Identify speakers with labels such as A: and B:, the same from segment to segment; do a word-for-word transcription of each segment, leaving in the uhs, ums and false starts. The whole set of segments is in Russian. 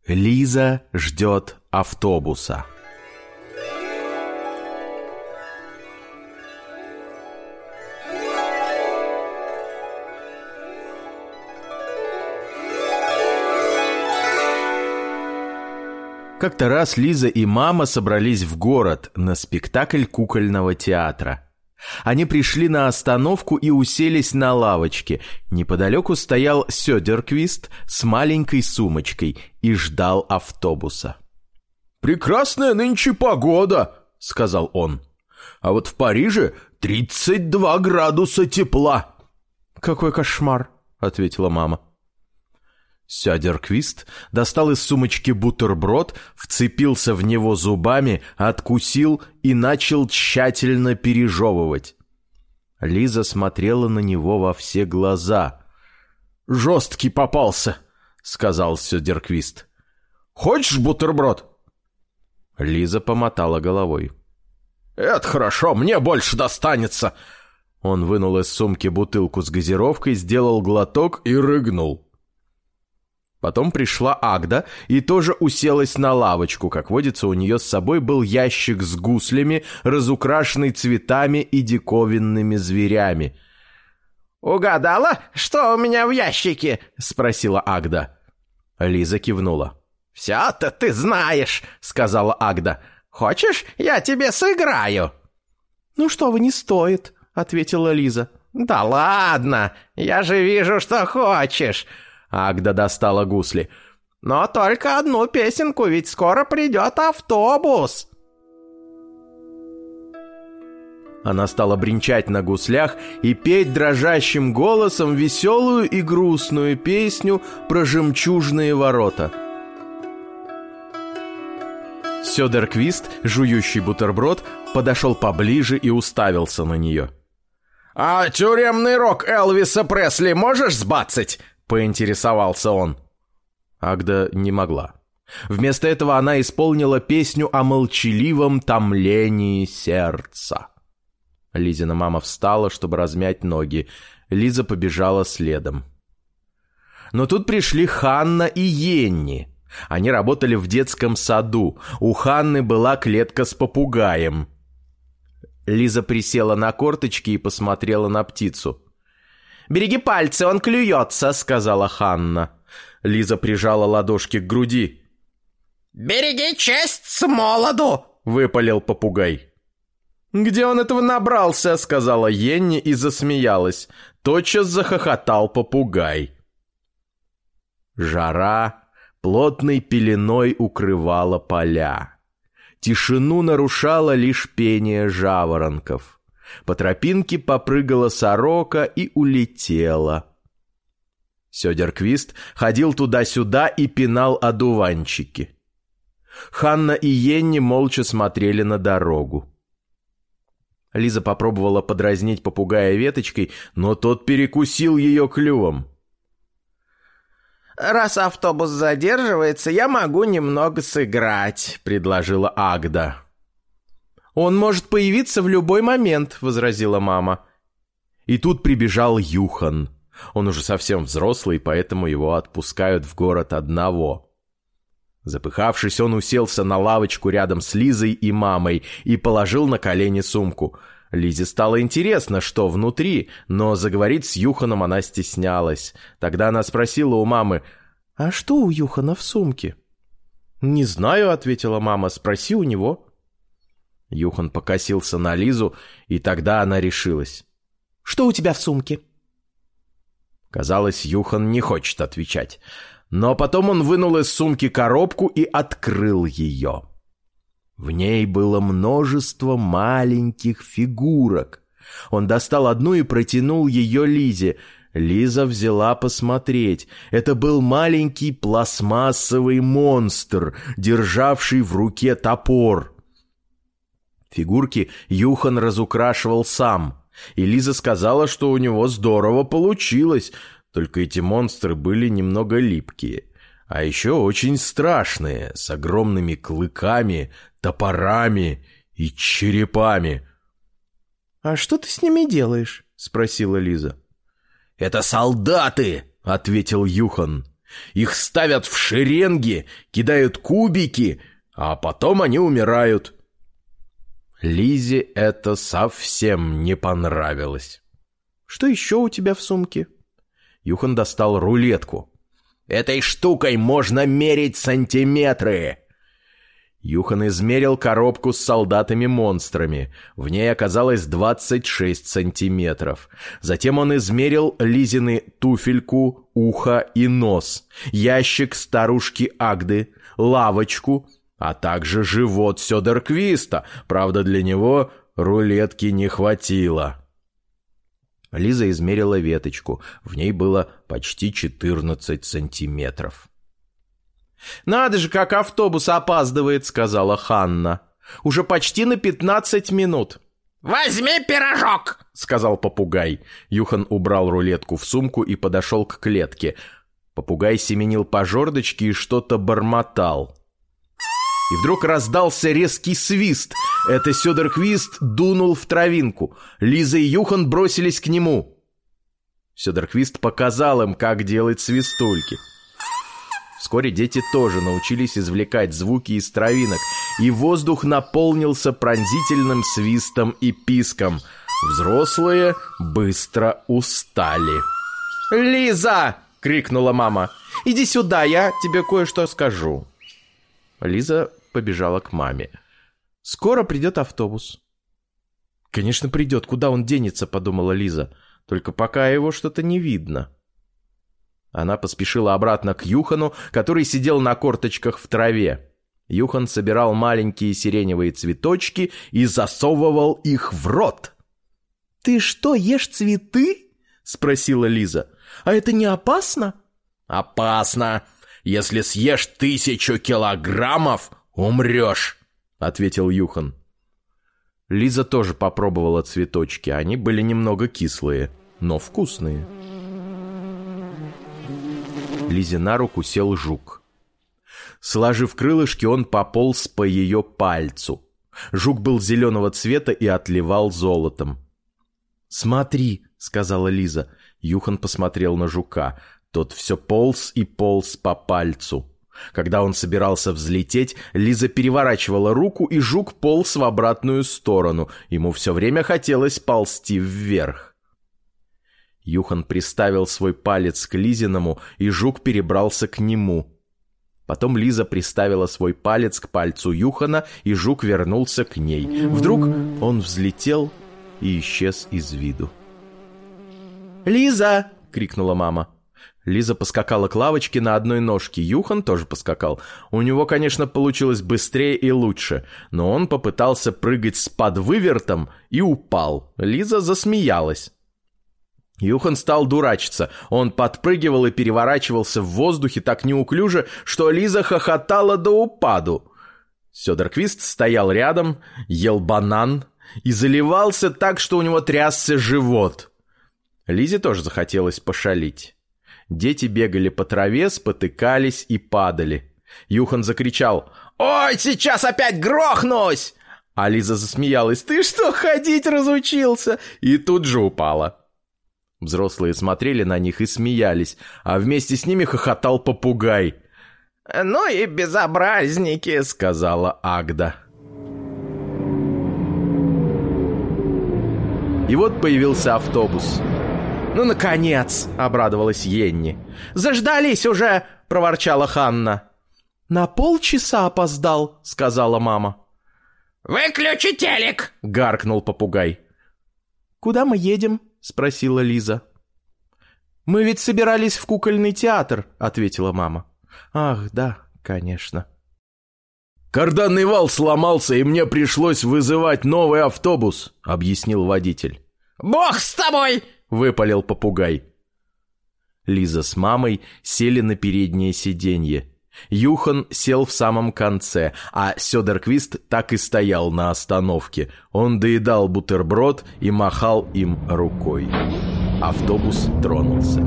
A: Лиза ждет автобуса. Как-то раз Лиза и мама собрались в город на спектакль кукольного театра. Они пришли на остановку и уселись на лавочке. Неподалеку стоял Сёдерквист с маленькой сумочкой и ждал автобуса.
B: «Прекрасная нынче погода», — сказал он. «А вот в Париже тридцать два градуса тепла».
A: «Какой кошмар», — ответила мама. Сёдерквист достал из сумочки бутерброд, вцепился в него зубами, откусил и начал тщательно пережевывать. Лиза смотрела на него во все глаза.
B: «Жесткий попался»,
A: — сказал Сёдерквист.
B: «Хочешь бутерброд?»
A: Лиза помотала головой.
B: «Это хорошо, мне больше достанется».
A: Он вынул из сумки бутылку с газировкой, сделал глоток и рыгнул. Потом пришла Агда и тоже уселась на лавочку. Как водится, у нее с собой был ящик с гуслями, разукрашенный цветами и диковинными зверями.
C: «Угадала, что у меня в ящике?» — спросила Агда.
A: Лиза кивнула.
C: «Все-то ты знаешь», — сказала Агда. «Хочешь, я тебе сыграю?»
D: «Ну что вы, не стоит», — ответила Лиза.
C: «Да ладно, я же вижу, что хочешь».
A: Агда достала гусли.
C: «Но только одну песенку, ведь скоро придет автобус».
A: Она стала бренчать на гуслях и петь дрожащим голосом веселую и грустную песню про жемчужные ворота. Сёдерквист, жующий бутерброд, подошел поближе и уставился на нее.
C: «А тюремный рок Элвиса Пресли можешь сбацать?» — поинтересовался он.
A: Агда не могла. Вместо этого она исполнила песню о молчаливом томлении сердца. Лизина мама встала, чтобы размять ноги. Лиза побежала следом. Но тут пришли Ханна и Йенни. Они работали в детском саду. У Ханны была клетка с попугаем. Лиза присела на корточки и посмотрела на птицу.
C: «Береги пальцы, он клюется», — сказала Ханна.
A: Лиза прижала ладошки к груди.
C: «Береги честь с молоду»,
A: — выпалил попугай.
C: «Где он этого набрался?» — сказала
A: Йенни и засмеялась. Тотчас захохотал попугай. Жара плотной пеленой укрывала поля. Тишину нарушало лишь пение жаворонков. По тропинке попрыгала сорока и улетела. Сёдерквист ходил туда-сюда и пинал одуванчики. Ханна и Йенни молча смотрели на дорогу. Лиза попробовала подразнить попугая веточкой, но тот перекусил ее клювом.
C: «Раз автобус задерживается, я могу немного сыграть», — предложила Агда.
D: «Он может появиться в любой момент», — возразила мама.
A: И тут прибежал Юхан. Он уже совсем взрослый, поэтому его отпускают в город одного. Запыхавшись, он уселся на лавочку рядом с Лизой и мамой и положил на колени сумку. Лизе стало интересно, что внутри, но заговорить с Юханом она стеснялась. Тогда она спросила у мамы:
D: «А что у Юхана в сумке?»
A: «Не знаю», — ответила мама, — «спроси у него». Юхан покосился на Лизу, и тогда она решилась.
D: «Что у тебя в сумке?»
A: Казалось, Юхан не хочет отвечать. Но потом он вынул из сумки коробку и открыл ее. В ней было множество маленьких фигурок. Он достал одну и протянул ее Лизе. Лиза взяла посмотреть. Это был маленький пластмассовый монстр, державший в руке топор. Фигурки Юхан разукрашивал сам, и Лиза сказала, что у него здорово получилось, только эти монстры были немного липкие, а еще очень страшные, с огромными клыками, топорами и черепами.
D: «А что ты с ними делаешь?» — спросила Лиза.
B: «Это солдаты!» — ответил Юхан. Их ставят в шеренги, кидают кубики, а потом они умирают.
A: Лизе это совсем не понравилось. «Что еще у тебя в сумке?» Юхан достал рулетку.
B: «Этой штукой можно мерить сантиметры!»
A: Юхан измерил коробку с солдатами-монстрами. В ней оказалось двадцать шесть сантиметров. Затем он измерил Лизины туфельку, ухо и нос, ящик старушки Агды, лавочку, а также живот Сёдерквиста. Правда, для него рулетки не хватило. Лиза измерила веточку. В ней было почти четырнадцать сантиметров. «Надо же, как автобус опаздывает», — сказала Ханна. «Уже почти на пятнадцать минут».
C: «Возьми пирожок», — сказал попугай.
A: Юхан убрал рулетку в сумку и подошел к клетке. Попугай семенил по жердочке и что-то бормотал. И вдруг раздался резкий свист. Это Сёдерквист дунул в травинку. Лиза и Юхан бросились к нему. Сёдерквист показал им, как делать свистульки. Вскоре дети тоже научились извлекать звуки из травинок, и воздух наполнился пронзительным свистом и писком. Взрослые быстро устали.
D: «Лиза!» — крикнула мама. «Иди сюда, я тебе кое-что скажу». Лиза побежала к маме. «Скоро придет автобус». «Конечно, придет. Куда он денется?» — подумала Лиза. «Только пока его что-то не видно». Она поспешила обратно к Юхану, который сидел на корточках в траве. Юхан собирал маленькие сиреневые цветочки и засовывал их в рот. «Ты что, ешь цветы?» — спросила Лиза. «А это не опасно?»
B: «Опасно. Если съешь тысячу килограммов, умрешь», — ответил Юхан.
A: Лиза тоже попробовала цветочки. Они были немного кислые, но вкусные. Лизе на руку сел жук. Сложив крылышки, он пополз по ее пальцу. Жук был зеленого цвета и отливал золотом. «Смотри», — сказала Лиза. Юхан посмотрел на жука. Тот все полз и полз по пальцу. Когда он собирался взлететь, Лиза переворачивала руку, и жук полз в обратную сторону. Ему все время хотелось ползти вверх. Юхан приставил свой палец к Лизиному, и жук перебрался к нему. Потом Лиза приставила свой палец к пальцу Юхана, и жук вернулся к ней. Вдруг он взлетел и исчез из виду. «Лиза!» — крикнула мама. Лиза поскакала к лавочке на одной ножке. Юхан тоже поскакал. У него, конечно, получилось быстрее и лучше, но он попытался прыгать с подвывертом и упал. Лиза засмеялась. Юхан стал дурачиться. Он подпрыгивал и переворачивался в воздухе так неуклюже, что Лиза хохотала до упаду. Сёдерквист стоял рядом, ел банан и заливался так, что у него трясся живот. Лизе тоже захотелось пошалить. Дети бегали по траве, спотыкались и падали. Юхан закричал: «Ой, сейчас опять грохнусь!» А Лиза засмеялась: «Ты что, ходить разучился?» И тут же упала. Взрослые смотрели на них и смеялись, а вместе с ними хохотал попугай. «Ну и безобразники», — сказала Агда. И вот появился автобус. «Ну, наконец!» — обрадовалась Йенни. «Заждались уже!» — проворчала Ханна. «На полчаса опоздал», — сказала мама.
C: «Выключи телек!»
A: — гаркнул попугай. «Куда мы едем?» — спросила Лиза. «Мы ведь собирались в кукольный театр», — ответила мама. «Ах, да, конечно».
B: «Карданный вал сломался, и мне пришлось вызывать новый автобус», — объяснил водитель.
C: «Бог с тобой!»
A: — выпалил попугай. Лиза с мамой сели на переднее сиденье. Юхан сел в самом конце, а Сёдерквист так и стоял на остановке. Он доедал бутерброд и махал им рукой. Автобус тронулся.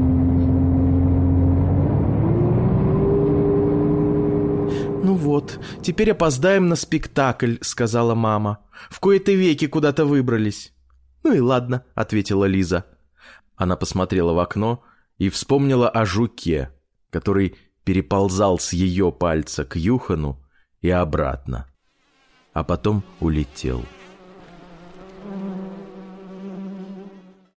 A: «Ну вот, теперь опоздаем на спектакль», — сказала мама. «В кои-то веки куда-то выбрались». «Ну и ладно», — ответила Лиза. Она посмотрела в окно и вспомнила о жуке. который переползал с ее пальца к Юхану и обратно, а потом улетел.